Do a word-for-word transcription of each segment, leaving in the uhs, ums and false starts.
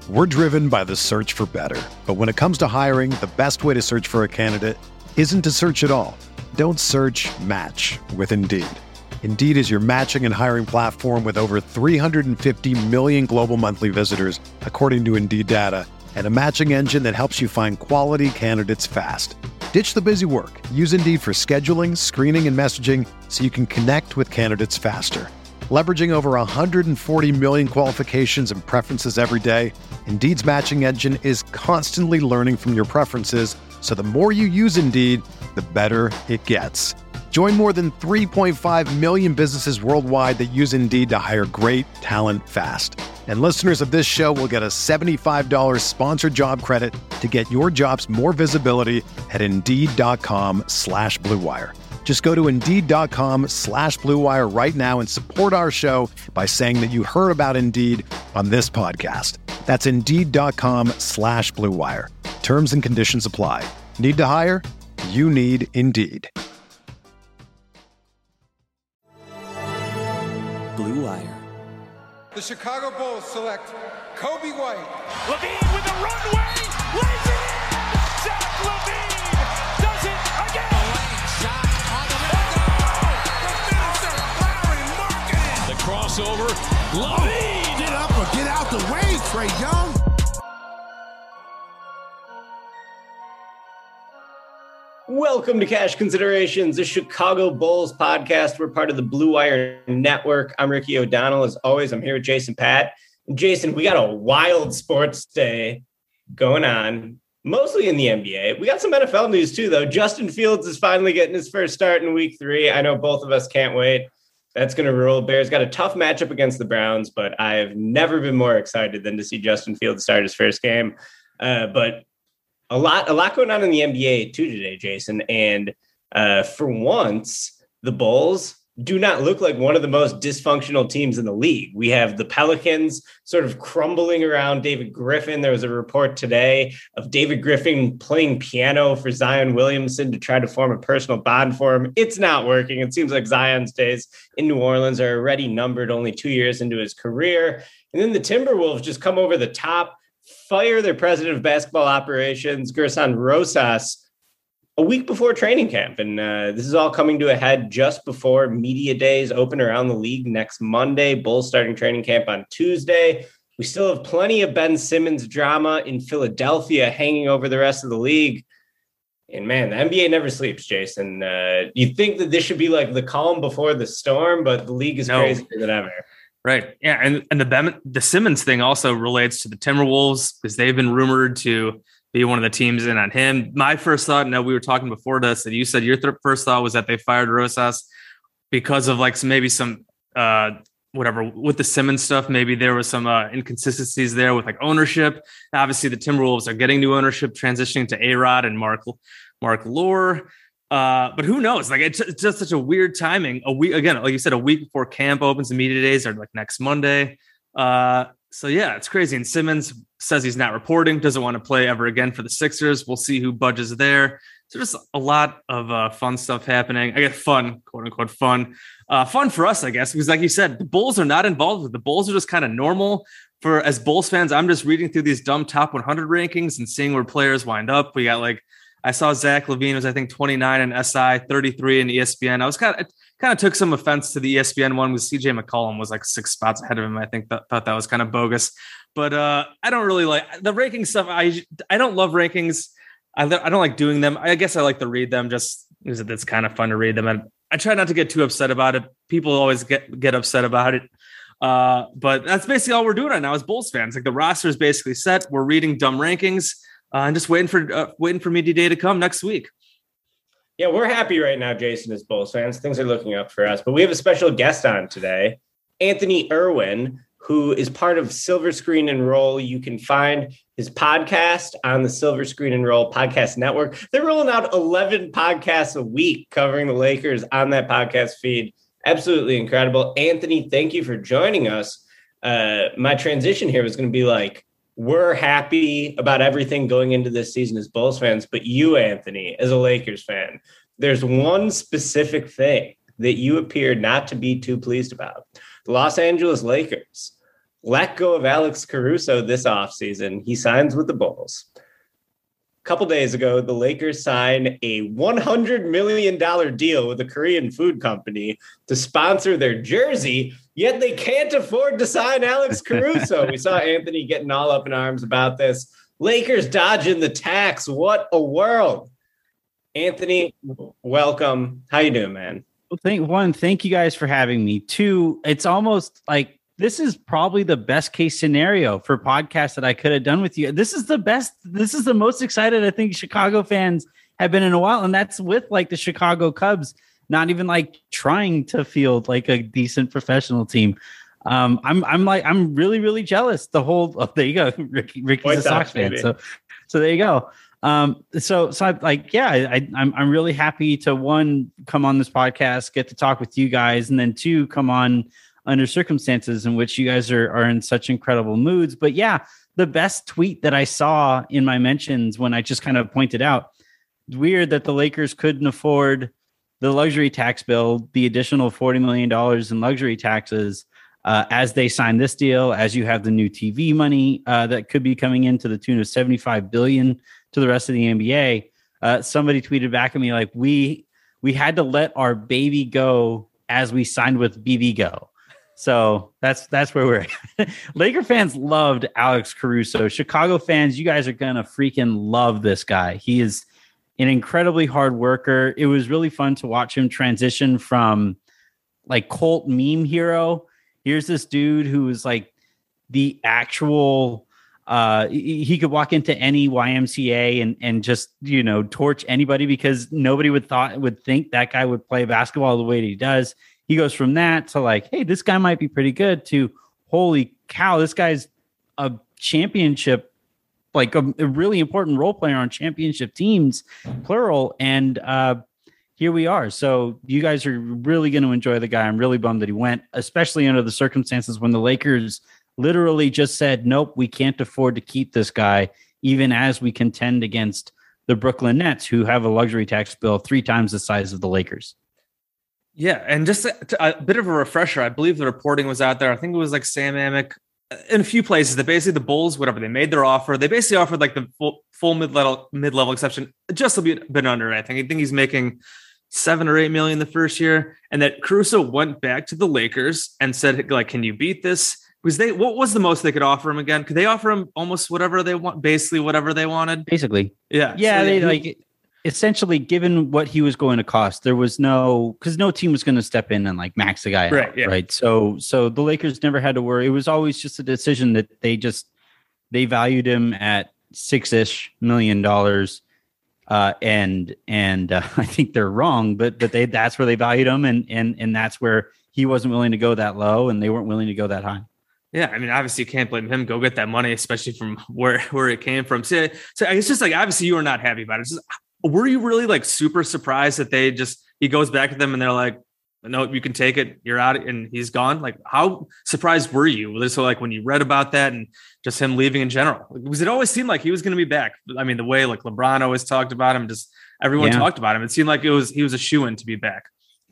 We're driven by the search for better. But when it comes to hiring, the best way to search for a candidate isn't to search at all. Don't search, match with Indeed. Indeed is your matching and hiring platform with over three hundred fifty million global monthly visitors, according to Indeed data, and a matching engine that helps you find quality candidates fast. Ditch the busy work. Use Indeed for scheduling, screening, and messaging so you can connect with candidates faster. Leveraging over one hundred forty million qualifications and preferences every day, Indeed's matching engine is constantly learning from your preferences, so the more you use Indeed, the better it gets. Join more than three point five million businesses worldwide that use Indeed to hire great talent fast. And listeners of this show will get a seventy-five dollars sponsored job credit to get your jobs more visibility at Indeed.com slash Blue Wire. Just go to Indeed.com slash Blue Wire right now and support our show by saying that you heard about Indeed on this podcast. That's Indeed.com slash Blue Wire. Terms and conditions apply. Need to hire? You need Indeed. Blue Wire. The Chicago Bulls select Kobe White. LaVine with a runway, lays it in! Zach LaVine does it again! Lane shot on the window! The finisher, Larry Marketing! The crossover, LaVine! Get up or get out the way, Trae Young! Welcome to Cash Considerations, the Chicago Bulls podcast. We're part of the Blue Wire Network. I'm Ricky O'Donnell. As always, I'm here with Jason Patt. And Jason, we got a wild sports day going on, mostly in the N B A. We got some N F L news too, though. Justin Fields is finally getting his first start in week three. I know both of us can't wait. That's going to rule. Bears got a tough matchup against the Browns, but I have never been more excited than to see Justin Fields start his first game. Uh, but A lot, a lot going on in the N B A too today, Jason. And uh, for once, the Bulls do not look like one of the most dysfunctional teams in the league. We have the Pelicans sort of crumbling around David Griffin. There was a report today of David Griffin playing piano for Zion Williamson to try to form a personal bond for him. It's not working. It seems like Zion's days in New Orleans are already numbered, only two years into his career. And then the Timberwolves just come over the top, fire their president of basketball operations, Gerson Rosas, a week before training camp. And uh, this is all coming to a head just before media days open around the league next Monday. Bulls starting training camp on Tuesday. We still have plenty of Ben Simmons drama in Philadelphia hanging over the rest of the league. And man, the N B A never sleeps, Jason. Uh, you think that this should be like the calm before the storm, but the league is no. crazier than ever. Right. Yeah. And and the the Simmons thing also relates to the Timberwolves because they've been rumored to be one of the teams in on him. My first thought, no, we were talking before this, and you said your th- first thought was that they fired Rosas because of like some, maybe some uh, whatever with the Simmons stuff. Maybe there was some uh, inconsistencies there with like ownership. Obviously, the Timberwolves are getting new ownership, transitioning to A-Rod and Mark Mark Lore. Uh, but who knows? Like it's, it's just such a weird timing. A week again, like you said, a week before camp opens, the media days are like next Monday. Uh, so yeah, it's crazy. And Simmons says he's not reporting, doesn't want to play ever again for the Sixers. We'll see who budges there. So just a lot of uh, fun stuff happening. I guess fun, quote unquote, fun, uh, fun for us, I guess, because like you said, the Bulls are not involved with it. The Bulls are just kind of normal for as Bulls fans. I'm just reading through these dumb top one hundred rankings and seeing where players wind up. We got like. I saw Zach LaVine was, I think, twenty-nine in S I, thirty-three in E S P N. I was kind of kind of took some offense to the E S P N one with C J McCollum was like six spots ahead of him. I think that thought that was kind of bogus, but uh, I don't really like the ranking stuff. I I don't love rankings. I, I don't like doing them. I guess I like to read them just because it's kind of fun to read them. And I try not to get too upset about it. People always get, get upset about it. Uh, but that's basically all we're doing right now as Bulls fans. Like the roster is basically set. We're reading dumb rankings. Uh, and just waiting for uh, waiting for media day to come next week. Yeah, we're happy right now, Jason, as Bulls fans. Things are looking up for us. But we have a special guest on today, Anthony Irwin, who is part of Silver Screen and Roll. You can find his podcast on the Silver Screen and Roll podcast network. They're rolling out eleven podcasts a week covering the Lakers on that podcast feed. Absolutely incredible. Anthony, thank you for joining us. Uh, my transition here was going to be like, we're happy about everything going into this season as Bulls fans, but you, Anthony, as a Lakers fan, there's one specific thing that you appear not to be too pleased about. The Los Angeles Lakers let go of Alex Caruso this offseason. He signs with the Bulls. A couple days ago, the Lakers signed a one hundred million dollars deal with a Korean food company to sponsor their jersey, yet they can't afford to sign Alex Caruso. We saw Anthony getting all up in arms about this. Lakers dodging the tax. What a world. Anthony, welcome. How you doing, man? Well, thank one, thank you guys for having me. Two, it's almost like this is probably the best case scenario for podcasts that I could have done with you. This is the best. This is the most excited I think Chicago fans have been in a while. And that's with like the Chicago Cubs, not even like trying to field like a decent professional team. Um, I'm, I'm like, I'm really, really jealous. The whole, oh, there you go. Ricky, Ricky's White a Sox fan. So, so there you go. Um, so, so I like, yeah, I, I'm, I'm really happy to one, come on this podcast, get to talk with you guys, and then two, come on under circumstances in which you guys are, are in such incredible moods. But yeah, the best tweet that I saw in my mentions when I just kind of pointed out, weird that the Lakers couldn't afford the luxury tax bill, the additional forty million dollars in luxury taxes uh, as they sign this deal, as you have the new T V money uh, that could be coming in to the tune of seventy-five billion dollars to the rest of the N B A. Uh, somebody tweeted back at me like, we, we had to let our baby go as we signed with B B Go. So that's that's where we're at. Laker fans loved Alex Caruso. Chicago fans, you guys are going to freaking love this guy. He is an incredibly hard worker. It was really fun to watch him transition from like cult meme hero. Here's this dude who is like the actual, uh, he could walk into any Y M C A and, and just, you know, torch anybody because nobody would thought would think that guy would play basketball the way that he does. He goes from that to like, hey, this guy might be pretty good to holy cow, this guy's a championship, like a, a really important role player on championship teams, plural. And uh, here we are. So you guys are really going to enjoy the guy. I'm really bummed that he went, especially under the circumstances when the Lakers literally just said, nope, we can't afford to keep this guy, even as we contend against the Brooklyn Nets, who have a luxury tax bill three times the size of the Lakers. Yeah, and just a, a bit of a refresher, I believe the reporting was out there. I think it was like Sam Amick in a few places that basically the Bulls, whatever, they made their offer. They basically offered like the full, full mid-level mid-level exception, just a bit, bit under. I think I think he's making seven or eight million the first year, and that Caruso went back to the Lakers and said, like, can you beat this? Because they, what was the most they could offer him again? Could they offer him almost whatever they want, basically whatever they wanted? Basically, yeah, yeah. So they he, like. Essentially, given what he was going to cost, there was no, because no team was going to step in and like max the guy out, right, yeah. right? So, so the Lakers never had to worry. It was always just a decision that they just they valued him at six-ish million dollars, uh, and and uh, I think they're wrong, but but they that's where they valued him, and and and that's where he wasn't willing to go that low, and they weren't willing to go that high. Yeah, I mean, obviously you can't blame him. Go get that money, especially from where where it came from. So, so it's just like obviously you were not happy about it. It's just, were you really like super surprised that they just, he goes back to them and they're like, no, you can take it. You're out and he's gone. Like how surprised were you? So like when you read about that and just him leaving in general, because it always seemed like he was going to be back. I mean, the way like LeBron always talked about him, just everyone yeah. talked about him. It seemed like it was, he was a shoo-in to be back.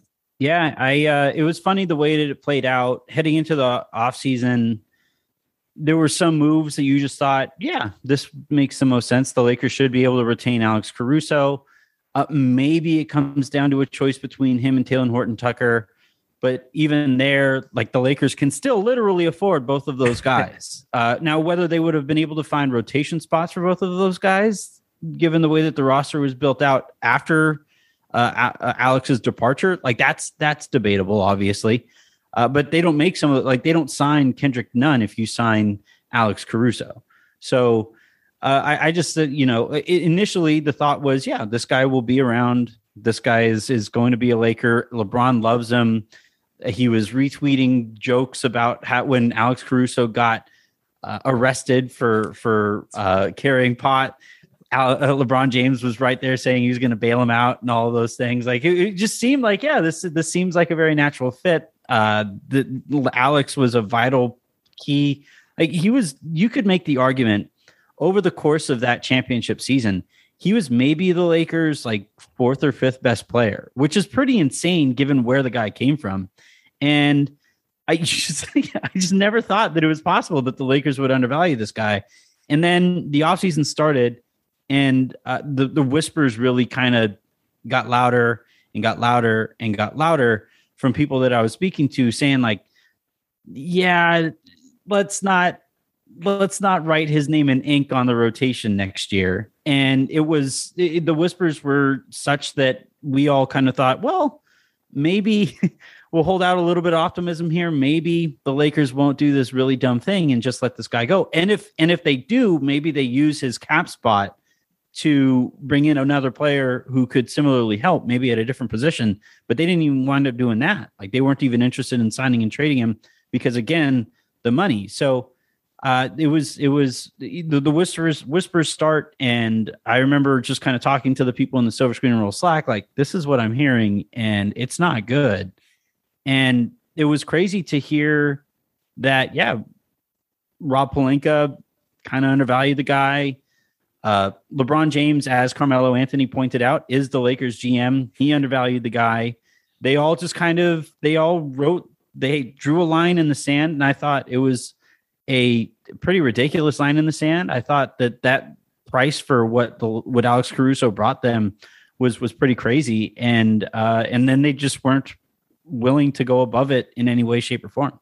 Yeah. I, uh, it was funny the way that it played out heading into the off season. There were some moves that you just thought, yeah, this makes the most sense. The Lakers should be able to retain Alex Caruso. Uh, maybe it comes down to a choice between him and Talen Horton-Tucker. But even there, like the Lakers can still literally afford both of those guys. uh, now, whether they would have been able to find rotation spots for both of those guys, given the way that the roster was built out after uh, a- Alex's departure, like that's that's debatable, obviously. Uh, but they don't make some of like they don't sign Kendrick Nunn if you sign Alex Caruso. So uh, I, I just, uh, you know, initially the thought was, yeah, this guy will be around. This guy is is going to be a Laker. LeBron loves him. He was retweeting jokes about how when Alex Caruso got uh, arrested for for uh, carrying pot, Al, uh, LeBron James was right there saying he was going to bail him out and all of those things. Like it, it just seemed like, yeah, this this seems like a very natural fit. Uh, the Alex was a vital key. Like he was, you could make the argument over the course of that championship season, he was maybe the Lakers' like fourth or fifth best player, which is pretty insane given where the guy came from. And I just, I just never thought that it was possible that the Lakers would undervalue this guy. And then the offseason started, and uh, the, the whispers really kind of got louder and got louder and got louder from people that I was speaking to, saying like, yeah, let's not, let's not write his name in ink on the rotation next year. And it was, it, the whispers were such that we all kind of thought, well, maybe we'll hold out a little bit of optimism here. Maybe the Lakers won't do this really dumb thing and just let this guy go. And if, and if they do, maybe they use his cap spot to bring in another player who could similarly help, maybe at a different position, but they didn't even wind up doing that. Like, they weren't even interested in signing and trading him because, again, the money. So uh, it was, it was the, the whispers, whispers start. And I remember just kind of talking to the people in the Silver Screen and Roll Slack, like, this is what I'm hearing, and it's not good. And it was crazy to hear that, yeah, Rob Pelinka kind of undervalued the guy. Uh, LeBron James, as Carmelo Anthony pointed out, is the Lakers G M. He undervalued the guy. They all just kind of, they all wrote, they drew a line in the sand. And I thought it was a pretty ridiculous line in the sand. I thought that that price for what the, what Alex Caruso brought them was, was pretty crazy. And, uh, and then they just weren't willing to go above it in any way, shape, or form.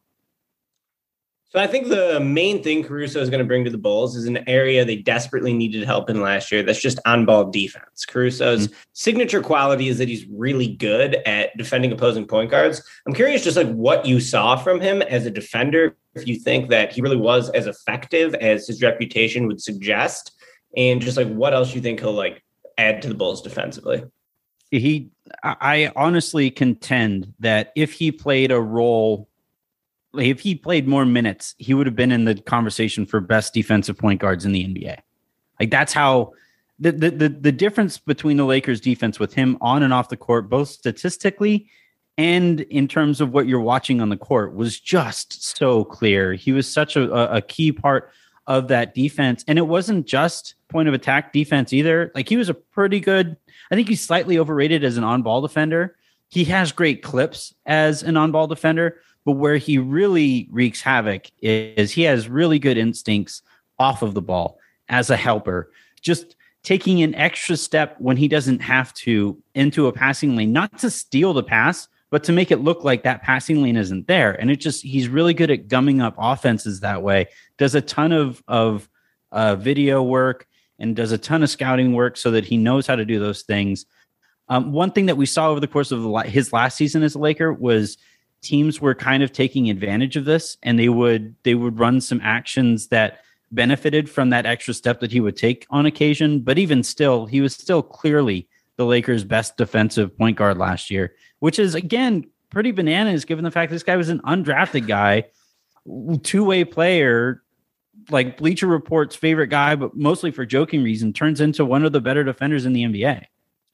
So I think the main thing Caruso is going to bring to the Bulls is an area they desperately needed help in last year. That's just on-ball defense. Caruso's mm-hmm. signature quality is that he's really good at defending opposing point guards. I'm curious just like what you saw from him as a defender, if you think that he really was as effective as his reputation would suggest, and just like what else you think he'll like add to the Bulls defensively. He, I honestly contend that if he played a role, if he played more minutes, he would have been in the conversation for best defensive point guards in the N B A. Like, that's how the, the, the, the difference between the Lakers defense with him on and off the court, both statistically and in terms of what you're watching on the court, was just so clear. He was such a, a key part of that defense. And it wasn't just point of attack defense either. Like, he was a pretty good, I think he's slightly overrated as an on-ball defender. He has great clips as an on-ball defender, but where he really wreaks havoc is he has really good instincts off of the ball as a helper, just taking an extra step when he doesn't have to into a passing lane, not to steal the pass, but to make it look like that passing lane isn't there. And it just, he's really good at gumming up offenses that way, does a ton of, of uh, video work and does a ton of scouting work so that he knows how to do those things. Um, one thing that we saw over the course of the, his last season as a Laker was teams were kind of taking advantage of this, and they would they would run some actions that benefited from that extra step that he would take on occasion. But even still, he was still clearly the Lakers' best defensive point guard last year, which is, again, pretty bananas given the fact this guy was an undrafted guy, two-way player, like Bleacher Report's favorite guy, but mostly for joking reason, turns into one of the better defenders in the N B A.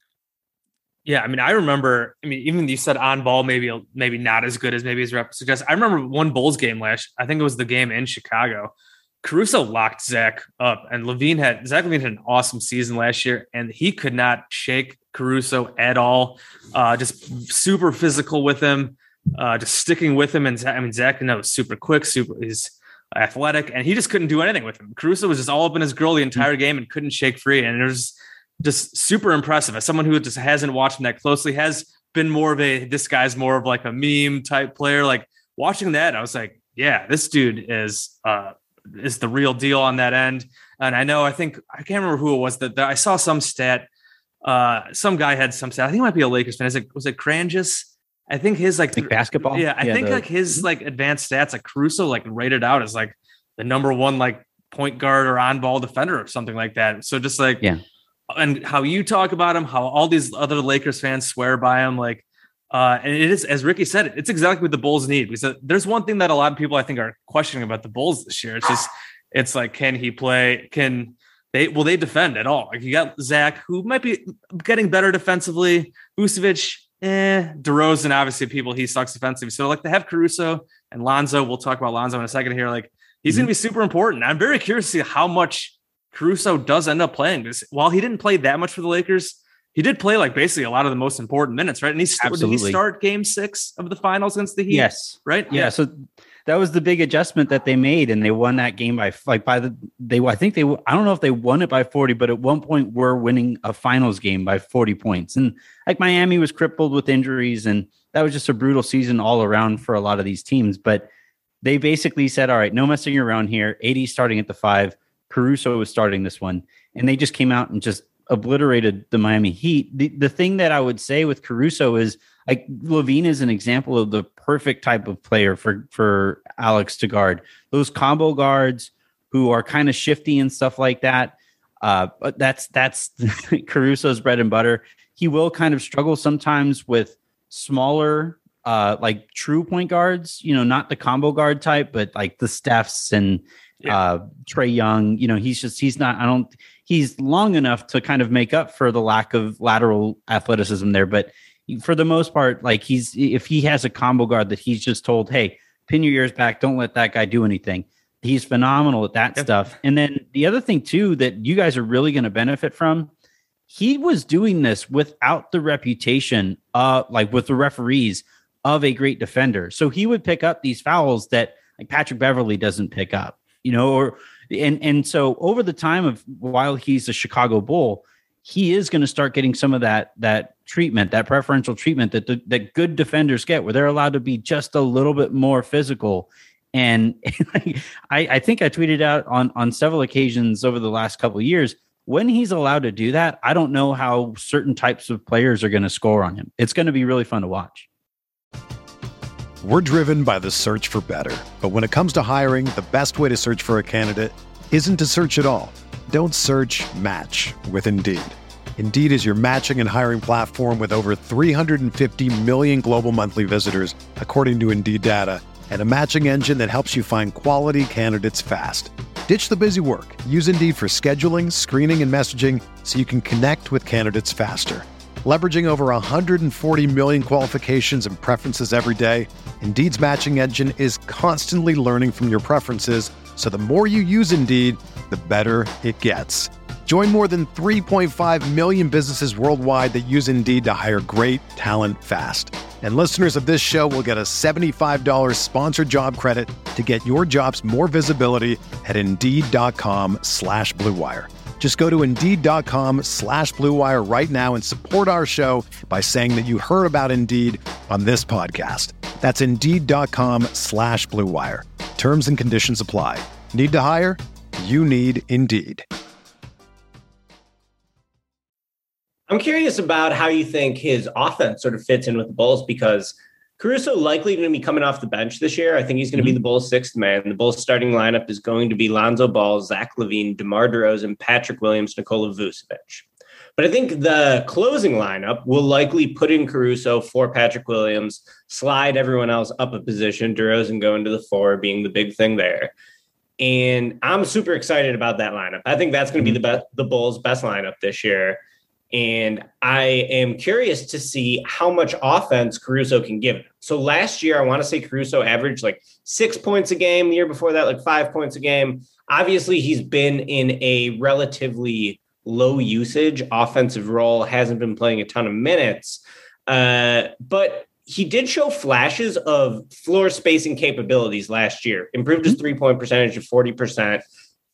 Yeah, I mean, I remember, I mean, even you said on ball, maybe maybe not as good as maybe his rep suggests. I remember one Bulls game last, I think it was the game in Chicago. Caruso locked Zach up, and LaVine had, Zach LaVine had an awesome season last year, and he could not shake Caruso at all. Uh, just super physical with him, uh, just sticking with him. And I mean, Zach, you know, was super quick, super, he's athletic, and he just couldn't do anything with him. Caruso was just all up in his grill the entire game and couldn't shake free. And it was just super impressive. As someone who just hasn't watched him that closely, has been more of a, this guy's more of like a meme type player. Like, watching that, I was like, yeah, this dude is, uh, is the real deal on that end. And I know, I think, I can't remember who it was that, that I saw some stat, uh, some guy had some stat. I think it might be a Lakers fan. Is it, was it Cranges? I think his like, like basketball. Yeah. I yeah, think the, like his like advanced stats, like Caruso, like rated out as like the number one, like point guard or on ball defender or something like that. So just like, yeah. And how you talk about him, how all these other Lakers fans swear by him, like, uh, and it is, as Ricky said, it's exactly what the Bulls need. Because there's one thing that a lot of people I think are questioning about the Bulls this year. It's just, it's like, can he play? Can they? Will they defend at all? Like, you got Zach, who might be getting better defensively. Vucevic, eh. DeRozan, obviously, people he sucks defensively. So like, they have Caruso and Lonzo. We'll talk about Lonzo in a second here. Like, he's mm-hmm. going to be super important. I'm very curious to see how much Caruso does end up playing, because while he didn't play that much for the Lakers he did play like basically a lot of the most important minutes, right? And he st- did he start game six of the finals against the Heat? Yes. Right. Yeah. So that was the big adjustment that they made, and they won that game by like by the they. I think they. I don't know if they won it by forty, but at one point we're winning a finals game by forty points. And like Miami was crippled with injuries, and that was just a brutal season all around for a lot of these teams. But they basically said, "All right, no messing around here. A D starting at the five. Caruso was starting this one," and they just came out and just obliterated the Miami Heat. The the thing that I would say with Caruso is, like, LaVine is an example of the perfect type of player for, for Alex to guard. Those combo guards who are kind of shifty and stuff like that. Uh, but that's that's Caruso's bread and butter. He will kind of struggle sometimes with smaller, uh, like true point guards. You know, not the combo guard type, but like the Stephs and yeah. uh, Trae Young. You know, he's just he's not. I don't. He's long enough to kind of make up for the lack of lateral athleticism there, but for the most part, like he's, if he has a combo guard that he's just told, hey, pin your ears back, don't let that guy do anything. He's phenomenal at that yep. stuff. And then the other thing too, that you guys are really going to benefit from, he was doing this without the reputation, uh, like with the referees, of a great defender. So he would pick up these fouls that like Patrick Beverley doesn't pick up, you know, or, and, and so over the time of while he's a Chicago Bull, he is going to start getting some of that that treatment, that preferential treatment that the, that good defenders get, where they're allowed to be just a little bit more physical. And, and I, I think I tweeted out on on several occasions over the last couple of years, when he's allowed to do that, I don't know how certain types of players are going to score on him. It's going to be really fun to watch. We're driven by the search for better, but when it comes to hiring, the best way to search for a candidate isn't to search at all. Don't search, match with Indeed. Indeed is your matching and hiring platform with over three hundred fifty million global monthly visitors, according to Indeed data, and a matching engine that helps you find quality candidates fast. Ditch the busy work. Use Indeed for scheduling, screening, and messaging so you can connect with candidates faster. Leveraging over one hundred forty million qualifications and preferences every day, Indeed's matching engine is constantly learning from your preferences, so the more you use Indeed, the better it gets. Join more than three point five million businesses worldwide that use Indeed to hire great talent fast. And listeners of this show will get a seventy-five dollars sponsored job credit to get your jobs more visibility at Indeed.com slash Blue Wire. Just go to Indeed.com slash Blue Wire right now and support our show by saying that you heard about Indeed on this podcast. That's Indeed.com slash Blue Wire. Terms and conditions apply. Need to hire? You need Indeed. I'm curious about how you think his offense sort of fits in with the Bulls, because Caruso likely going to be coming off the bench this year. I think he's going to mm-hmm. be the Bulls' sixth man. The Bulls' starting lineup is going to be Lonzo Ball, Zach LaVine, DeMar DeRozan, Patrick Williams, Nikola Vucevic. But I think the closing lineup will likely put in Caruso for Patrick Williams, slide everyone else up a position, DeRozan going to the four, being the big thing there. And I'm super excited about that lineup. I think that's going to be the best, the Bulls' best lineup this year. And I am curious to see how much offense Caruso can give him. So last year, I want to say Caruso averaged like six points a game. The year before that, like five points a game. Obviously, he's been in a relatively low usage offensive role, hasn't been playing a ton of minutes. Uh, but he did show flashes of floor spacing capabilities last year, improved his three-point percentage to forty percent.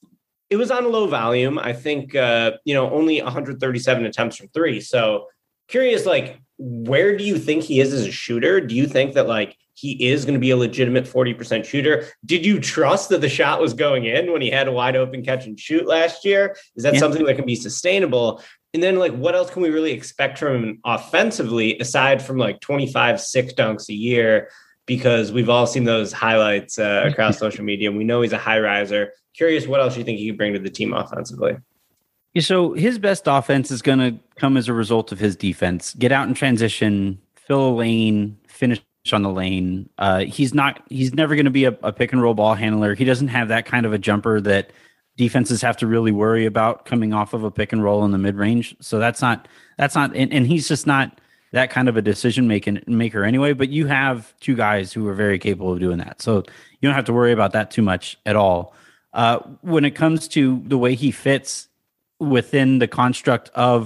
It was on low volume. I think, uh, you know, only one hundred thirty-seven attempts from three. So curious, like, where do you think he is as a shooter? Do you think that, like, he is going to be a legitimate forty percent shooter? Did you trust that the shot was going in when he had a wide open catch and shoot last year? Is that yeah. something that can be sustainable? And then, like, what else can we really expect from him offensively, aside from, like, twenty-five sick dunks a year? Because we've all seen those highlights uh, across social media, and we know he's a high riser. Curious what else you think he could bring to the team offensively. Yeah, so his best offense is going to come as a result of his defense. Get out in transition, fill a lane, finish on the lane. Uh, he's not. He's never going to be a, a pick and roll ball handler. He doesn't have that kind of a jumper that defenses have to really worry about coming off of a pick and roll in the mid range. So that's not. That's not. And, and he's just not that kind of a decision making maker anyway. But you have two guys who are very capable of doing that, so you don't have to worry about that too much at all. Uh, when it comes to the way he fits within the construct of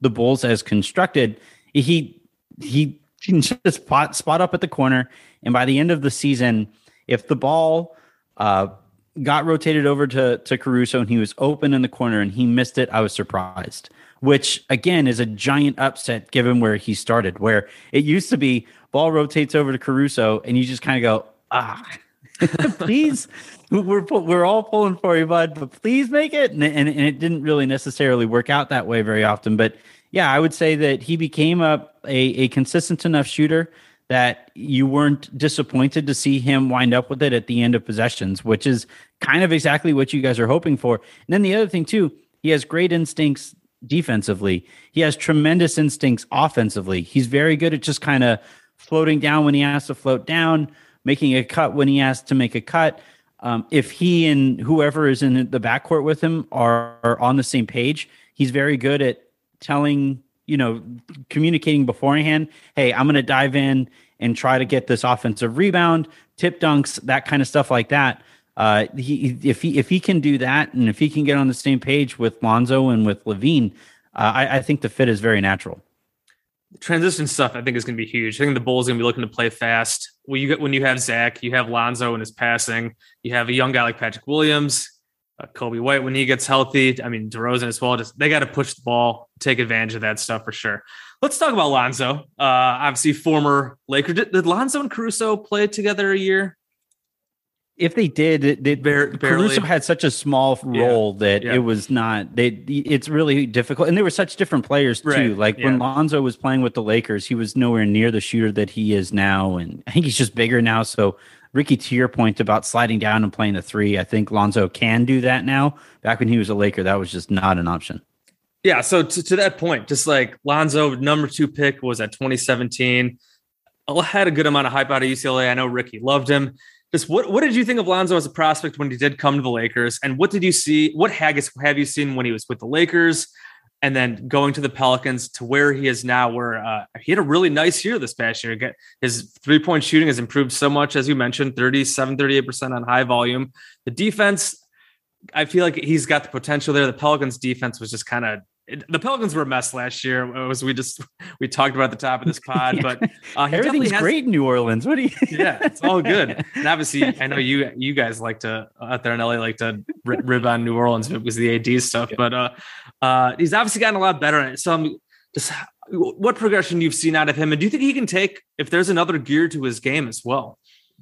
the Bulls as constructed, he he can just spot, spot up at the corner. And by the end of the season, if the ball uh, got rotated over to, to Caruso and he was open in the corner and he missed it, I was surprised, which again is a giant upset given where he started, where it used to be ball rotates over to Caruso and you just kind of go, ah, please, we're, we're all pulling for you, bud, but please make it. And, and, and it didn't really necessarily work out that way very often. But yeah, I would say that he became a, a, a consistent enough shooter that you weren't disappointed to see him wind up with it at the end of possessions, which is kind of exactly what you guys are hoping for. And then the other thing too, he has great instincts defensively. He has tremendous instincts offensively. He's very good at just kind of floating down when he has to float down, making a cut when he has to make a cut. Um, if he and whoever is in the backcourt with him are, are on the same page, he's very good at telling, you know, communicating beforehand, hey, I'm going to dive in and try to get this offensive rebound, tip dunks, that kind of stuff like that. Uh, he, if he, if he can do that, and if he can get on the same page with Lonzo and with LaVine, uh, I, I think the fit is very natural. Transition stuff, I think, is going to be huge. I think the Bulls are going to be looking to play fast. When you get, when you have Zach, you have Lonzo and his passing, you have a young guy like Patrick Williams, uh, Kobe White when he gets healthy. I mean, DeRozan as well. Just they got to push the ball, take advantage of that stuff for sure. Let's talk about Lonzo. Uh, obviously, former Laker. Did, did Lonzo and Caruso play together a year? If they did, they, Bar- Caruso had such a small role yeah. that yeah. it was not. They it's really difficult, and they were such different players too. Right. Like yeah. when Lonzo was playing with the Lakers, he was nowhere near the shooter that he is now, and I think he's just bigger now. So, Ricky, to your point about sliding down and playing the three, I think Lonzo can do that now. Back when he was a Laker, that was just not an option. Yeah. So to, to that point, just like Lonzo, number two pick was at twenty seventeen. Had a good amount of hype out of U C L A. I know Ricky loved him. Just what, what did you think of Lonzo as a prospect when he did come to the Lakers? And what did you see? What haggis have you seen when he was with the Lakers and then going to the Pelicans to where he is now, where uh, he had a really nice year this past year. His three-point shooting has improved so much, as you mentioned, thirty-seven, thirty-eight percent on high volume. The defense, I feel like he's got the potential there. The Pelicans defense was just kind of, the Pelicans were a mess last year, as we just we talked about at the top of this pod. yeah. But uh, he everything's has, great in New Orleans. What do you? yeah, it's all good. And obviously, I know you you guys like to out there in L A like to rib on New Orleans because of the A D stuff. Yeah. But uh, uh, he's obviously gotten a lot better at it. So I'm just what progression you've seen out of him, and do you think he can take if there's another gear to his game as well?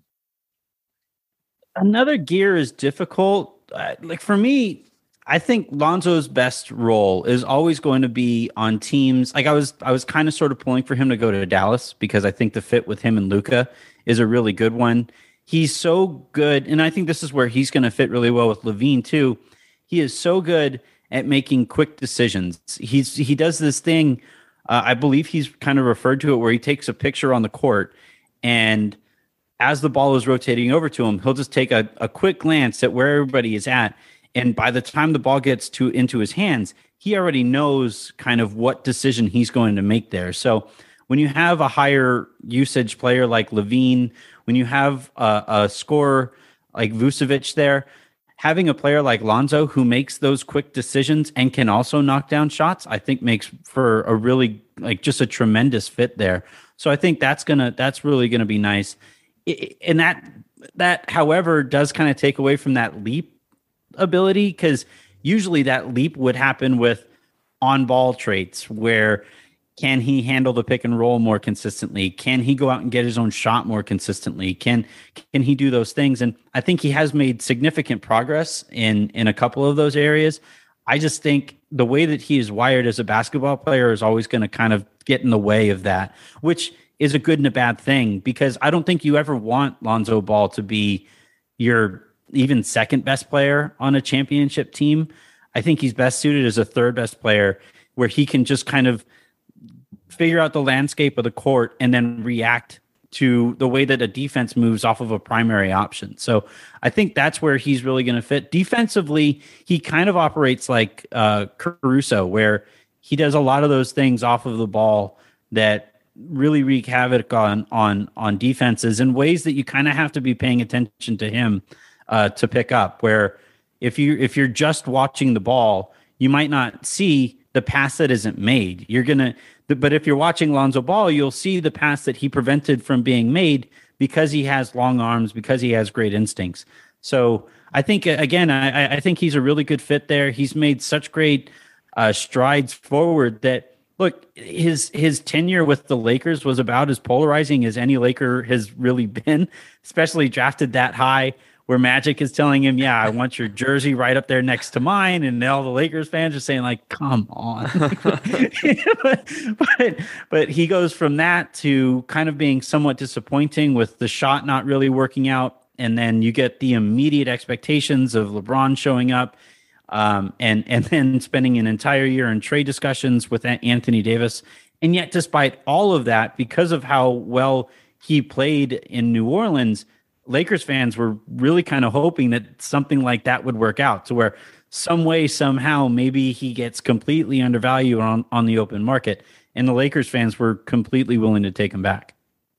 Another gear is difficult. Uh, like for me, I think Lonzo's best role is always going to be on teams. Like I was, I was kind of sort of pulling for him to go to Dallas because I think the fit with him and Luka is a really good one. He's so good, and I think this is where he's going to fit really well with LaVine too. He is so good at making quick decisions. He's he does this thing. Uh, I believe he's kind of referred to it where he takes a picture on the court, and as the ball is rotating over to him, he'll just take a, a quick glance at where everybody is at. And by the time the ball gets to into his hands, he already knows kind of what decision he's going to make there. So when you have a higher usage player like LaVine, when you have a, a scorer like Vucevic there, having a player like Lonzo who makes those quick decisions and can also knock down shots, I think makes for a really like just a tremendous fit there. So I think that's gonna that's really gonna be nice. It, and that that, however, does kind of take away from that leap ability, because usually that leap would happen with on-ball traits where can he handle the pick and roll more consistently? Can he go out and get his own shot more consistently? Can can he do those things? And I think he has made significant progress in in a couple of those areas. I just think the way that he is wired as a basketball player is always going to kind of get in the way of that, which is a good and a bad thing, because I don't think you ever want Lonzo Ball to be your even second best player on a championship team. I think he's best suited as a third best player where he can just kind of figure out the landscape of the court and then react to the way that a defense moves off of a primary option. So I think that's where he's really going to fit. Defensively, he kind of operates like uh, Caruso, where he does a lot of those things off of the ball that really wreak havoc on, on, on defenses in ways that you kind of have to be paying attention to him Uh, to pick up, where if you if you're just watching the ball, you might not see the pass that isn't made. You're going to, but if you're watching Lonzo Ball, you'll see the pass that he prevented from being made because he has long arms, because he has great instincts. So I think, again, I, I think he's a really good fit there. He's made such great uh, strides forward that, look, his his tenure with the Lakers was about as polarizing as any Laker has really been, especially drafted that high, where Magic is telling him, yeah, I want your jersey right up there next to mine. And all the Lakers fans are saying, like, come on. but, but, but he goes from that to kind of being somewhat disappointing with the shot not really working out. And then you get the immediate expectations of LeBron showing up, um, and, and then spending an entire year in trade discussions with Anthony Davis. And yet, despite all of that, because of how well he played in New Orleans, Lakers fans were really kind of hoping that something like that would work out, to where some way, somehow, maybe he gets completely undervalued on, on the open market. And the Lakers fans were completely willing to take him back.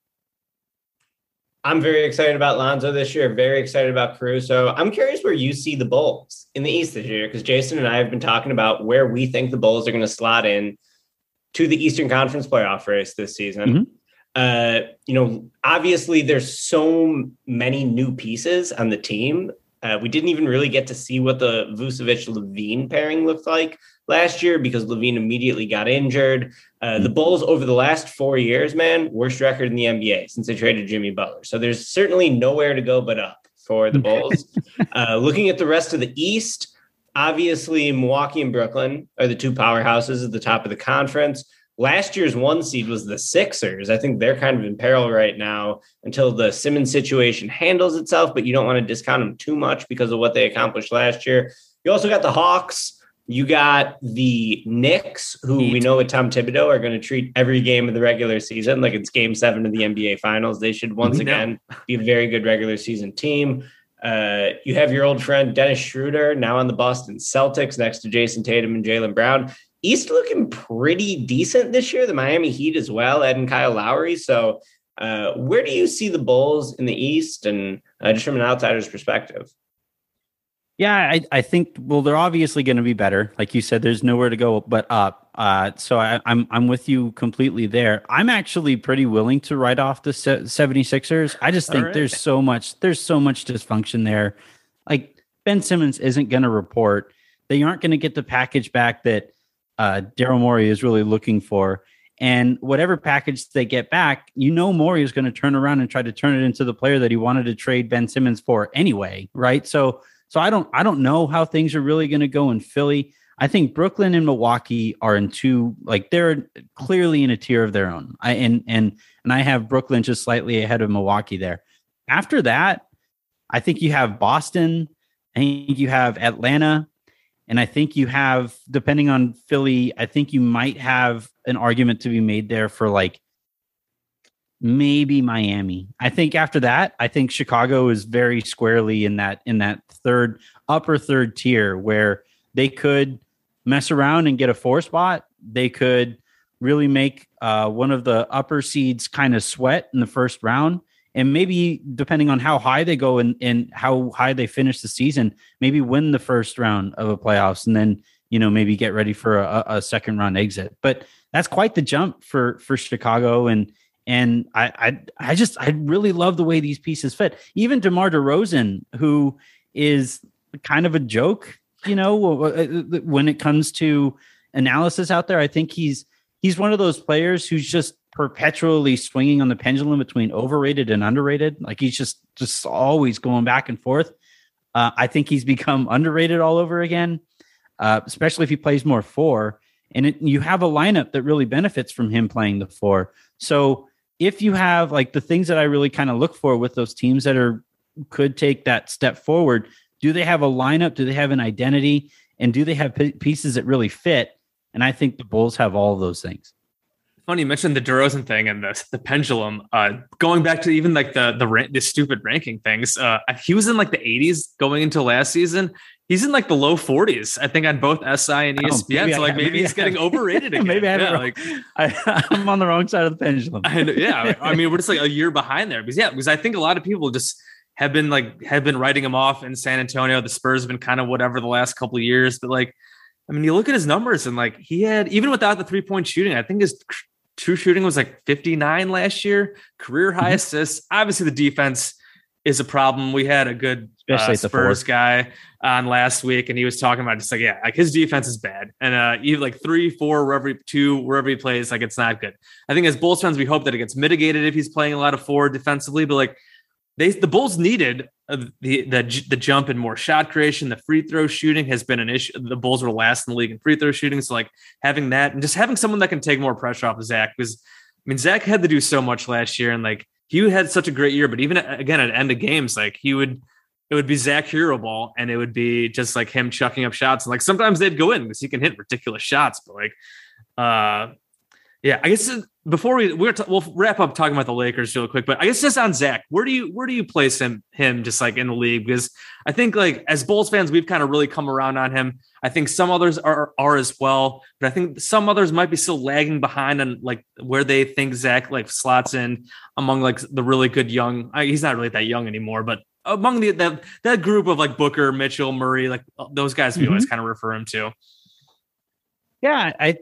I'm very excited about Lonzo this year. Very excited about Caruso. I'm curious where you see the Bulls in the East this year, because Jason and I have been talking about where we think the Bulls are going to slot in to the Eastern Conference playoff race this season. Mm-hmm. Uh, you know, obviously there's so many new pieces on the team. Uh, we didn't even really get to see what the Vucevic-Levine pairing looked like last year because Levine immediately got injured. Uh, the Bulls over the last four years, man, worst record in the N B A since they traded Jimmy Butler. So there's certainly nowhere to go but up for the Bulls. uh, looking at the rest of the East, obviously Milwaukee and Brooklyn are the two powerhouses at the top of the conference. Last year's one seed was the Sixers. I think they're kind of in peril right now until the Simmons situation handles itself, but you don't want to discount them too much because of what they accomplished last year. You also got the Hawks. You got the Knicks, who we know with Tom Thibodeau are going to treat every game of the regular season like it's game seven of the N B A Finals. They should once again be a very good regular season team. Uh, you have your old friend Dennis Schroeder now on the Boston Celtics next to Jason Tatum and Jaylen Brown. East looking pretty decent this year. The Miami Heat as well, Ed and Kyle Lowry. So uh, where do you see the Bulls in the East, and uh, just from an outsider's perspective? Yeah, I, I think, well, they're obviously going to be better. Like you said, there's nowhere to go but up. Uh, so I, I'm I'm with you completely there. I'm actually pretty willing to write off the seventy-sixers. I just think right. there's so much there's so much dysfunction there. Like, Ben Simmons isn't going to report. They aren't going to get the package back that uh, Daryl Morey is really looking for. And whatever package they get back, you know, Morey is going to turn around and try to turn it into the player that he wanted to trade Ben Simmons for anyway, right? So, so I don't, I don't know how things are really going to go in Philly. I think Brooklyn and Milwaukee are in two, like they're clearly in a tier of their own. I and and and I have Brooklyn just slightly ahead of Milwaukee there. After that, I think you have Boston. I think you have Atlanta. And I think you have, depending on Philly, I think you might have an argument to be made there for like maybe Miami. I think after that, I think Chicago is very squarely in that in that third, upper third tier where they could mess around and get a four spot. They could really make uh, one of the upper seeds kind of sweat in the first round. And maybe depending on how high they go and, and how high they finish the season, maybe win the first round of a playoffs and then, you know, maybe get ready for a, a second round exit. But that's quite the jump for, for Chicago. And, and I, I, I just, I really love the way these pieces fit. Even DeMar DeRozan, who is kind of a joke, you know, when it comes to analysis out there, I think he's, he's one of those players who's just perpetually swinging on the pendulum between overrated and underrated. Like he's just, just always going back and forth. Uh, I think he's become underrated all over again, uh, especially if he plays more four. And it, you have a lineup that really benefits from him playing the four. So if you have like the things that I really kind of look for with those teams that are could take that step forward, do they have a lineup? Do they have an identity? And do they have p- pieces that really fit? And I think the Bulls have all of those things. Funny you mentioned the DeRozan thing and the the pendulum. Uh, going back to even like the the the stupid ranking things, uh, he was in like the eighties going into last season. He's in like the low forties, I think, on both S I and E S P N. Oh, so like maybe, maybe he's getting overrated again. maybe I yeah, like I, I'm on the wrong side of the pendulum. I, yeah, I mean we're just like a year behind there because yeah, because I think a lot of people just have been like have been writing him off in San Antonio. The Spurs have been kind of whatever the last couple of years, but like. I mean, you look at his numbers and like he had, even without the three point shooting, I think his true shooting was like fifty-nine last year, career high mm-hmm. assists. Obviously the defense is a problem. We had a good uh, Spurs guy on last week, and he was talking about just like, yeah, like his defense is bad. And uh, even like three, four, wherever he, two, wherever he plays, like it's not good. I think as Bulls fans, we hope that it gets mitigated if he's playing a lot of four defensively, but like they, the Bulls needed uh, the, the, the jump in more shot creation. The free throw shooting has been an issue. The Bulls were last in the league in free throw shooting. So like having that and just having someone that can take more pressure off of Zach, because I mean, Zach had to do so much last year, and like, he had such a great year, but even again at end of games, like he would, it would be Zach Hero ball, and it would be just like him chucking up shots, and like sometimes they'd go in because he can hit ridiculous shots. But like, uh, yeah, I guess before we we're t- we'll wrap up talking about the Lakers real quick, but I guess just on Zach, where do you where do you place him him just like in the league? Because I think like as Bulls fans, we've kind of really come around on him. I think some others are are as well, but I think some others might be still lagging behind on like where they think Zach like slots in among like the really good young. I, he's not really that young anymore, but among the that that group of like Booker, Mitchell, Murray, like those guys we mm-hmm. always kind of refer him to. Yeah, I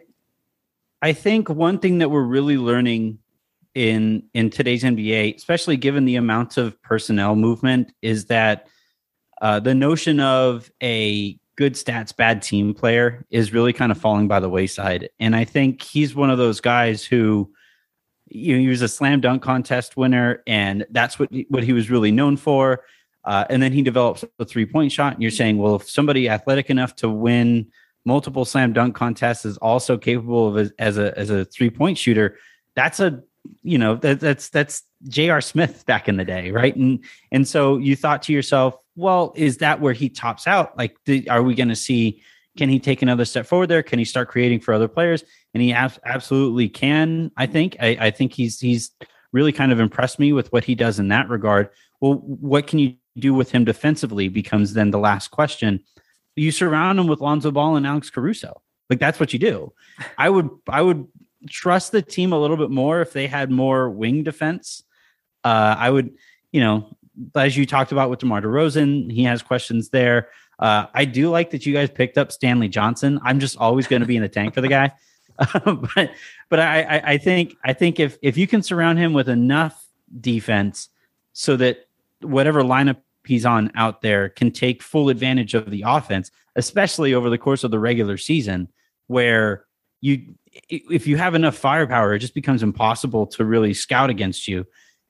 I think one thing that we're really learning in in today's N B A, especially given the amount of personnel movement, is that uh, the notion of a good stats, bad team player is really kind of falling by the wayside. And I think he's one of those guys who, you know, he was a slam dunk contest winner, and that's what he, what he was really known for. Uh, and then he develops a three point shot. And you're saying, well, if somebody athletic enough to win multiple slam dunk contests is also capable of a, as a as a three point shooter, that's a you know that, that's that's J R. Smith back in the day, right? And and so you thought to yourself, well, is that where he tops out? Like, the, are we going to see? Can he take another step forward there? Can he start creating for other players? And he ab- absolutely can. I think. I, I think he's he's really kind of impressed me with what he does in that regard. Well, what can you do with him defensively becomes then the last question. You surround him with Lonzo Ball and Alex Caruso. Like, that's what you do. I would I would trust the team a little bit more if they had more wing defense. Uh, I would, you know, as you talked about with DeMar DeRozan, he has questions there. Uh, I do like that you guys picked up Stanley Johnson. I'm just always going to be in the tank for the guy. Uh, but but I, I, I think I think if if you can surround him with enough defense so that whatever lineup he's on out there can take full advantage of the offense, especially over the course of the regular season, where you, if you have enough firepower, it just becomes impossible to really scout against you.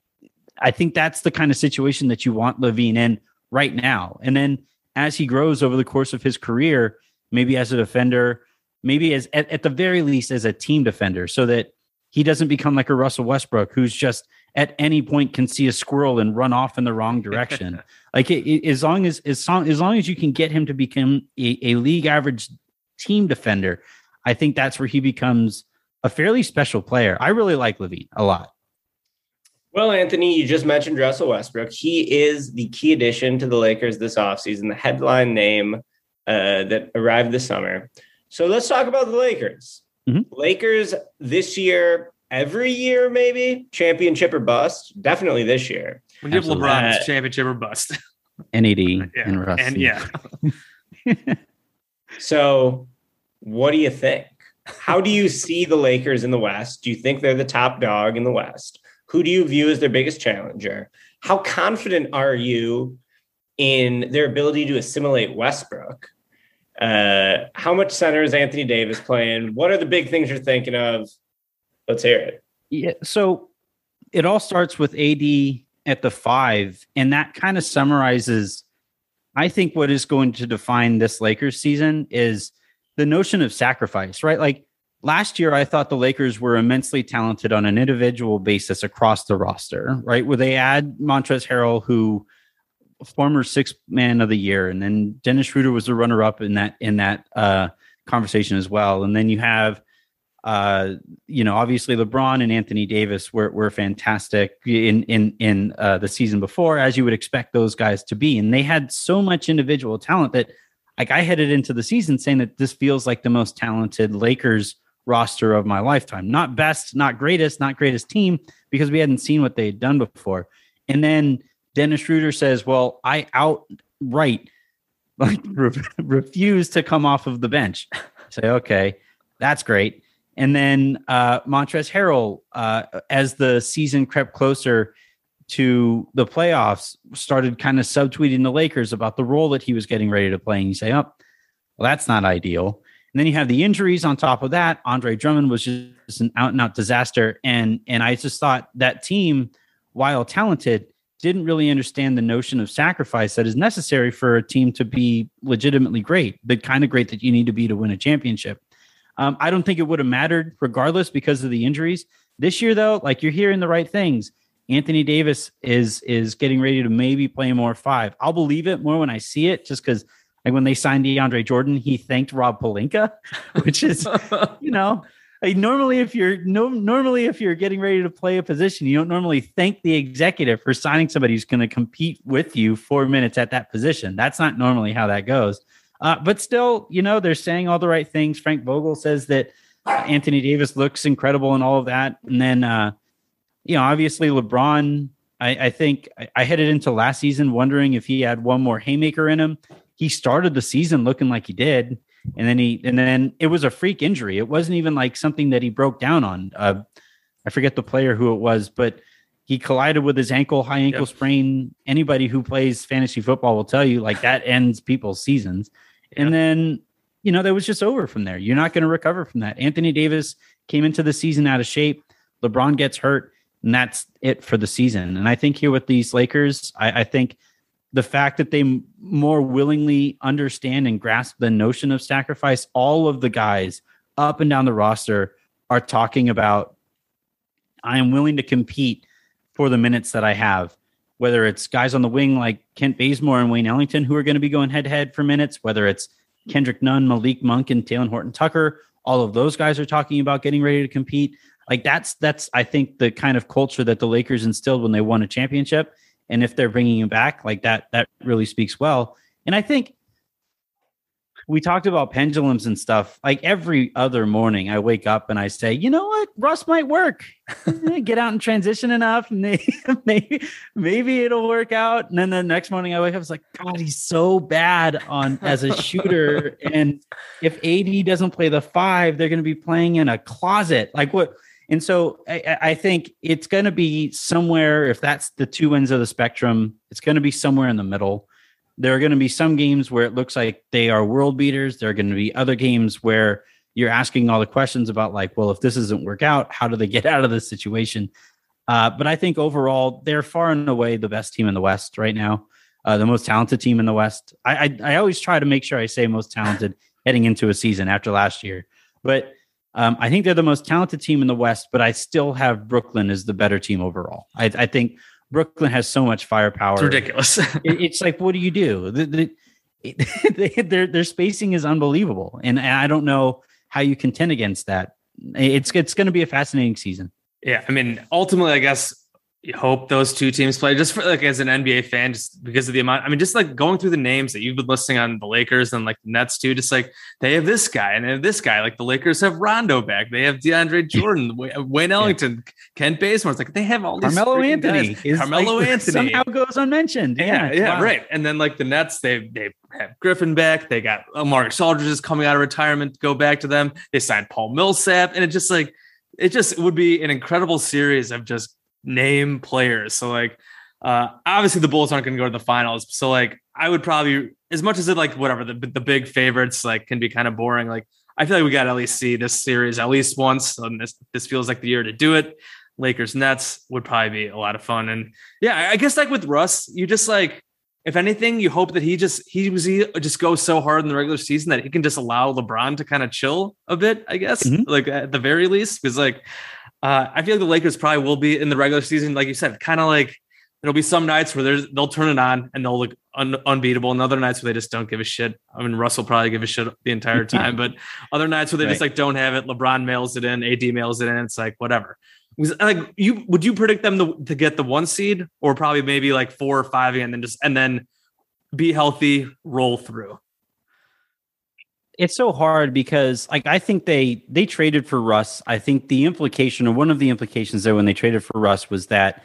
I think that's the kind of situation that you want LaVine in right now. And then as he grows over the course of his career, maybe as a defender, maybe as at, at the very least as a team defender, so that he doesn't become like a Russell Westbrook who's just at any point can see a squirrel and run off in the wrong direction. Like it, it, as long as, as long, as long as you can get him to become a, a league average team defender, I think that's where he becomes a fairly special player. I really like LaVine a lot. Well, Anthony, you just mentioned Russell Westbrook. He is the key addition to the Lakers this offseason, the headline name uh, that arrived this summer. So let's talk about the Lakers. Mm-hmm. Lakers this year, every year, maybe championship or bust. Definitely this year. We give LeBron his championship or bust. N A D yeah. and Russ. And yeah. So what do you think? How do you see the Lakers in the West? Do you think they're the top dog in the West? Who do you view as their biggest challenger? How confident are you in their ability to assimilate Westbrook? Uh, how much center is Anthony Davis playing? What are the big things you're thinking of? Let's hear it. Yeah, so it all starts with A D at the five, and that kind of summarizes, I think, what is going to define this Lakers season is the notion of sacrifice, right? Like last year, I thought the Lakers were immensely talented on an individual basis across the roster, right? Where they add Montrezl Harrell, who former sixth man of the year, and then Dennis Schroeder was the runner-up in that in that uh, conversation as well. And then you have, uh, you know, obviously LeBron and Anthony Davis were were fantastic in in in uh, the season before, as you would expect those guys to be, and they had so much individual talent that, like, I headed into the season saying that this feels like the most talented Lakers roster of my lifetime. Not best, not greatest, not greatest team, because we hadn't seen what they had done before. And then Dennis Schroeder says, well, I outright like re- refuse to come off of the bench. Say, okay, that's great. And then uh, Montrezl Harrell, uh, as the season crept closer to the playoffs, started kind of subtweeting the Lakers about the role that he was getting ready to play. And you say, oh, well, that's not ideal. And then you have the injuries on top of that. Andre Drummond was just an out and out disaster. And, and I just thought that team, while talented, didn't really understand the notion of sacrifice that is necessary for a team to be legitimately great, the kind of great that you need to be to win a championship. Um, I don't think it would have mattered regardless because of the injuries. This year, though, like you're hearing the right things. Anthony Davis is is getting ready to maybe play more five. I'll believe it more when I see it, just because like when they signed DeAndre Jordan, he thanked Rob Pelinka, which is, you know, like normally if you're no, normally if you're getting ready to play a position, you don't normally thank the executive for signing somebody who's going to compete with you four minutes at that position. That's not normally how that goes. Uh, but still, you know, they're saying all the right things. Frank Vogel says that uh, Anthony Davis looks incredible and all of that. And then, uh, you know, obviously LeBron, I, I think I, I headed into last season wondering if he had one more haymaker in him. He started the season looking like he did. And then he, and then it was a freak injury. It wasn't even like something that he broke down on. Uh, I forget the player who it was, but he collided with his ankle, high ankle yep. sprain. Anybody who plays fantasy football will tell you like that ends people's seasons. Yeah. And then, you know, that was just over from there. You're not going to recover from that. Anthony Davis came into the season out of shape. LeBron gets hurt, and that's it for the season. And I think here with these Lakers, I, I think the fact that they m- more willingly understand and grasp the notion of sacrifice, all of the guys up and down the roster are talking about, I am willing to compete for the minutes that I have. Whether it's guys on the wing like Kent Bazemore and Wayne Ellington who are going to be going head-to-head for minutes, whether it's Kendrick Nunn, Malik Monk, and Talen Horton-Tucker, all of those guys are talking about getting ready to compete. Like that's, that's I think, the kind of culture that the Lakers instilled when they won a championship. And if they're bringing him back, like that, that really speaks well. And I think we talked about pendulums and stuff. Like every other morning I wake up and I say, you know what, Russ might work. Get out and transition enough. And maybe, maybe it'll work out. And then the next morning I wake up, it's like, God, he's so bad on as a shooter. And if A D doesn't play the five, they're going to be playing in a closet. Like what? And so I, I think it's going to be somewhere, if that's the two ends of the spectrum, it's going to be somewhere in the middle. There are going to be some games where it looks like they are world beaters. There are going to be other games where you're asking all the questions about like, well, if this doesn't work out, how do they get out of this situation? Uh, but I think overall, they're far and away the best team in the West right now, uh, the most talented team in the West. I, I I always try to make sure I say most talented heading into a season after last year. But um, I think they're the most talented team in the West, but I still have Brooklyn as the better team overall. I, I think Brooklyn has so much firepower. It's ridiculous. it, it's like, what do you do? The, the, it, their their spacing is unbelievable, and, and I don't know how you contend against that. It's it's going to be a fascinating season. Yeah, I mean, ultimately, I guess you hope those two teams play just for like as an N B A fan, just because of the amount. I mean, just like going through the names that you've been listing on the Lakers and like the Nets too, just like they have this guy and they have this guy. Like the Lakers have Rondo back, they have DeAndre Jordan, Wayne Ellington, yeah. Kent Bazemore. It's like they have all these. Carmelo Anthony, Carmelo like, Anthony somehow goes unmentioned. Yeah, yeah, yeah wow. right. And then like the Nets, they they have Griffin back. They got Marcus Aldridge is coming out of retirement to go back to them. They signed Paul Millsap, and it just like it just it would be an incredible series of just name players. So like uh obviously the Bulls aren't going to go to the finals, so like I would probably, as much as it like whatever the, the big favorites like can be kind of boring, like I feel like we got to at least see this series at least once, and this this feels like the year to do it. Lakers Nets would probably be a lot of fun. And yeah, I guess like with Russ, you just like, if anything, you hope that he just he was he just goes so hard in the regular season that he can just allow LeBron to kind of chill a bit, I guess. Mm-hmm. Like at the very least, because like Uh, I feel like the Lakers probably will be in the regular season, like you said, kind of like there'll be some nights where there's they'll turn it on and they'll look un- unbeatable, and other nights where they just don't give a shit. I mean, Russ will probably give a shit the entire time, but other nights where they right. just like don't have it. LeBron mails it in, A D mails it in. It's like whatever. Was, like you would you predict them to, to get the one seed, or probably maybe like four or five, and then just and then be healthy, roll through? It's so hard because like I think they they traded for Russ. I think the implication, or one of the implications there when they traded for Russ, was that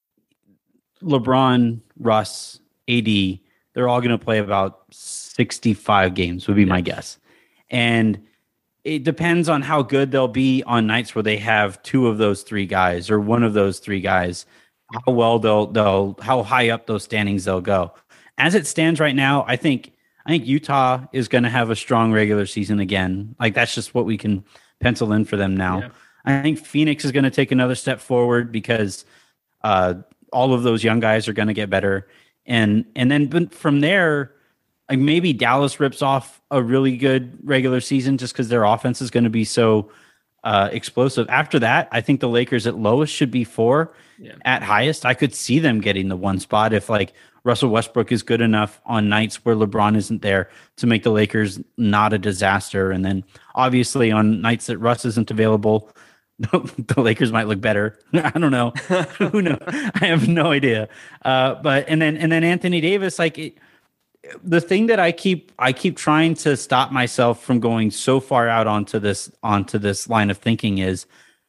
LeBron, Russ, A D, they're all going to play about sixty-five games would be yeah. my guess. And it depends on how good they'll be on nights where they have two of those three guys or one of those three guys, how well they'll, they'll, how high up those standings they'll go. As it stands right now, I think, I think Utah is going to have a strong regular season again. Like that's just what we can pencil in for them now. Yeah. I think Phoenix is going to take another step forward because uh, all of those young guys are going to get better. And, and then from there, like maybe Dallas rips off a really good regular season just because their offense is going to be so uh, explosive. After that, I think the Lakers at lowest should be four. Yeah. At highest, I could see them getting the one spot if like Russell Westbrook is good enough on nights where LeBron isn't there to make the Lakers not a disaster. And then obviously on nights that Russ isn't available, the Lakers might look better. I don't know. Who knows? I have no idea. Uh, but and then and then Anthony Davis, like it, the thing that I keep I keep trying to stop myself from going so far out onto this onto this line of thinking is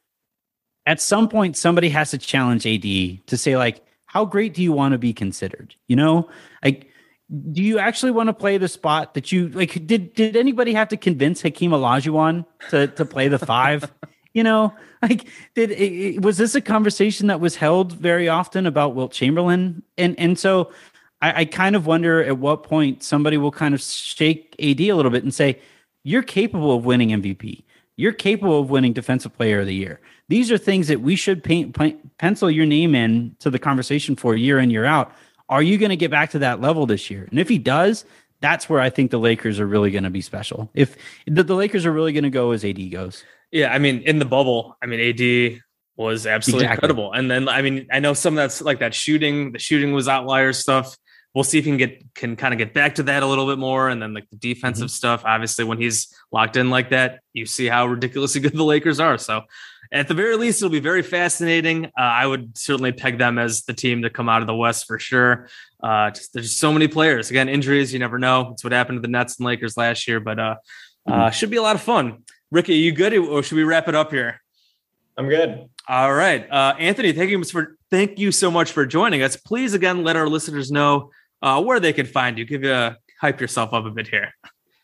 at some point somebody has to challenge A D to say like, how great do you want to be considered? You know, like, do you actually want to play the spot that you like? Did did anybody have to convince Hakeem Olajuwon to to play the five? You know, like, did it, was this a conversation that was held very often about Wilt Chamberlain? And and so I, I kind of wonder at what point somebody will kind of shake A D a little bit and say, you're capable of winning M V P. You're capable of winning Defensive Player of the Year. These are things that we should paint, paint, pencil your name in to the conversation for year in, year out. Are you going to get back to that level this year? And if he does, that's where I think the Lakers are really going to be special. If the, the Lakers are really going to go as A D goes. Yeah, I mean, in the bubble, I mean, A D was absolutely exactly. incredible. And then, I mean, I know some of that's like that shooting. The shooting was outlier stuff. We'll see if he can get can kind of get back to that a little bit more. And then like the defensive mm-hmm. stuff, obviously, when he's locked in like that, you see how ridiculously good the Lakers are. So at the very least, it'll be very fascinating. Uh, I would certainly peg them as the team to come out of the West for sure. Uh, just, there's so many players. Again, injuries, you never know. It's what happened to the Nets and Lakers last year, but uh, mm-hmm. uh, should be a lot of fun. Ricky, are you good, or should we wrap it up here? I'm good. All right. Uh, Anthony, thank you for thank you so much for joining us. Please, again, let our listeners know uh, where they can find you. Give you a hype yourself up a bit here.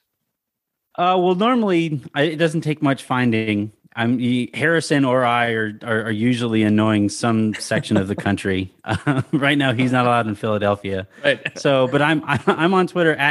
Uh, well, normally I, it doesn't take much finding. I'm Harrison or I are, are, are usually annoying some section of the country. Uh, right now, he's not allowed in Philadelphia. Right. So, but I'm I'm on Twitter at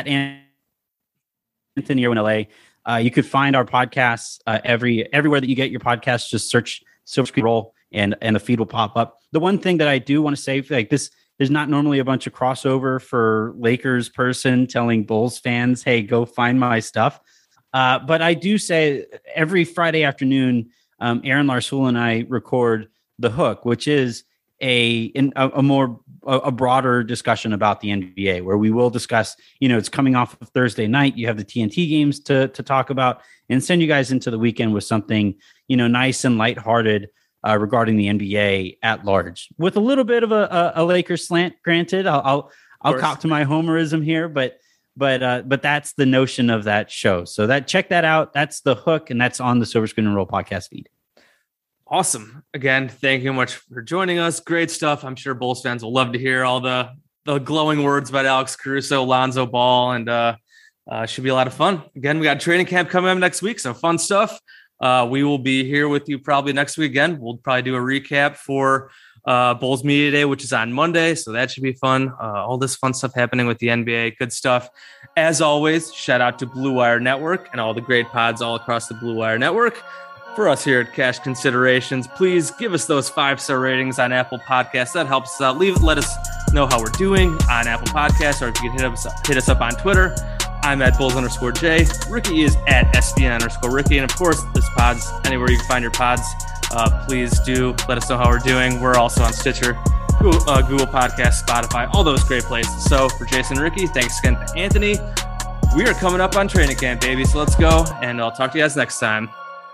Anthony Irwin L A. Uh, you could find our podcasts uh, every everywhere that you get your podcasts. Just search Silver Screen Roll, and and the feed will pop up. The one thing that I do want to say, like this, there's not normally a bunch of crossover for Lakers person telling Bulls fans, "Hey, go find my stuff." Uh, but I do say every Friday afternoon, um, Aaron Larsoul and I record The Hook, which is a in, a, a more a, a broader discussion about the N B A, where we will discuss, you know, it's coming off of Thursday night. You have the T N T games to to talk about, and send you guys into the weekend with something, you know, nice and lighthearted uh, regarding the N B A at large, with a little bit of a, a, a Lakers slant. Granted, I'll I'll, I'll cop to my homerism here, but but uh, but that's the notion of that show. So that check that out. That's The Hook, and that's on the Silver Screen and Roll podcast feed. Awesome. Again, thank you much for joining us. Great stuff. I'm sure Bulls fans will love to hear all the, the glowing words about Alex Caruso, Lonzo Ball, and uh, uh, should be a lot of fun. Again, we got training camp coming up next week, so fun stuff. Uh, we will be here with you probably next week again. We'll probably do a recap for uh, Bulls Media Day, which is on Monday, so that should be fun. Uh, all this fun stuff happening with the N B A. Good stuff. As always, shout out to Blue Wire Network and all the great pods all across the Blue Wire Network. For us here at Cash Considerations, please give us those five-star ratings on Apple Podcasts. That helps us out. Leave, let us know how we're doing on Apple Podcasts, or if you can hit us up, hit us up on Twitter. I'm at Bulls underscore J. Ricky is at S B N underscore Ricky. And, of course, this pod's anywhere you can find your pods. Uh, please do let us know how we're doing. We're also on Stitcher, Google, uh, Google Podcasts, Spotify, all those great places. So for Jason and Ricky, thanks again to Anthony. We are coming up on training camp, baby. So let's go, and I'll talk to you guys next time.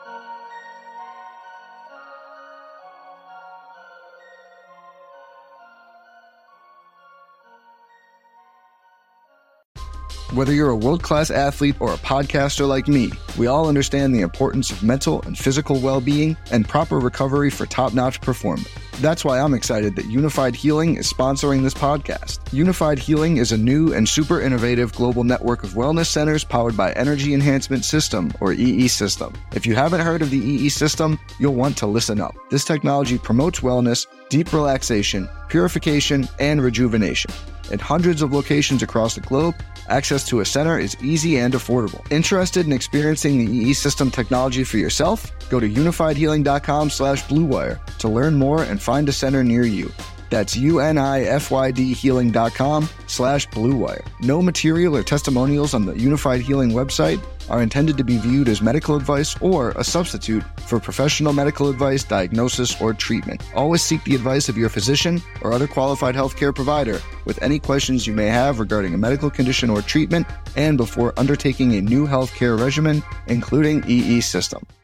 Whether you're a world-class athlete or a podcaster like me, we all understand the importance of mental and physical well-being and proper recovery for top-notch performance. That's why I'm excited that Unified Healing is sponsoring this podcast. Unified Healing is a new and super innovative global network of wellness centers powered by Energy Enhancement System, or E E System. If you haven't heard of the E E System, you'll want to listen up. This technology promotes wellness, deep relaxation, purification, and rejuvenation. At hundreds of locations across the globe, access to a center is easy and affordable. Interested in experiencing the E E System technology for yourself? Go to unified healing dot com slash blue wire to learn more and find a center near you. That's unified healing dot com slash blue wire. No material or testimonials on the Unified Healing website are intended to be viewed as medical advice or a substitute for professional medical advice, diagnosis, or treatment. Always seek the advice of your physician or other qualified healthcare provider with any questions you may have regarding a medical condition or treatment and before undertaking a new healthcare regimen, including E E System.